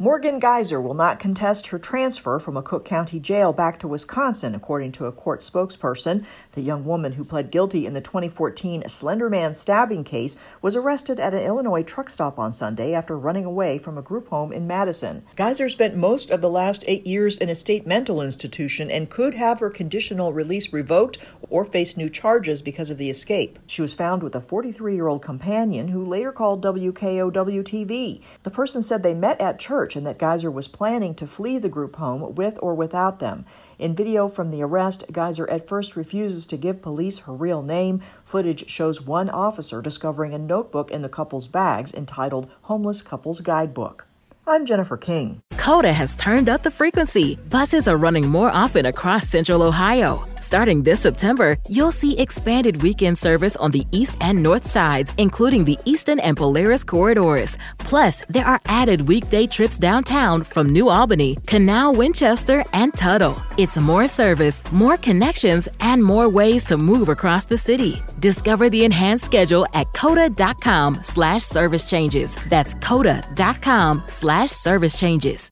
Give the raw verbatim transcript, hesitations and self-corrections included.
Morgan Geyser will not contest her transfer from a Cook County jail back to Wisconsin, according to a court spokesperson. The young woman who pled guilty in the twenty fourteen Slender Man stabbing case was arrested at an Illinois truck stop on Sunday after running away from a group home in Madison. Geyser spent most of the last eight years in a state mental institution and could have her conditional release revoked or face new charges because of the escape. She was found with a forty-three-year-old companion who later called W K O W T V. The person said they met at church and that Geyser was planning to flee the group home with or without them. In video from the arrest, Geyser at first refuses to give police her real name. Footage shows one officer discovering a notebook in the couple's bags entitled Homeless Couples Guidebook. I'm Jennifer King. Coda has turned up the frequency. Buses are running more often across Central Ohio. Starting this September, you'll see expanded weekend service on the east and north sides, including the Easton and Polaris corridors. Plus, there are added weekday trips downtown from New Albany, Canal, Winchester, and Tuttle. It's more service, more connections, and more ways to move across the city. Discover the enhanced schedule at coda.com slash service changes. That's coda.com slash service changes.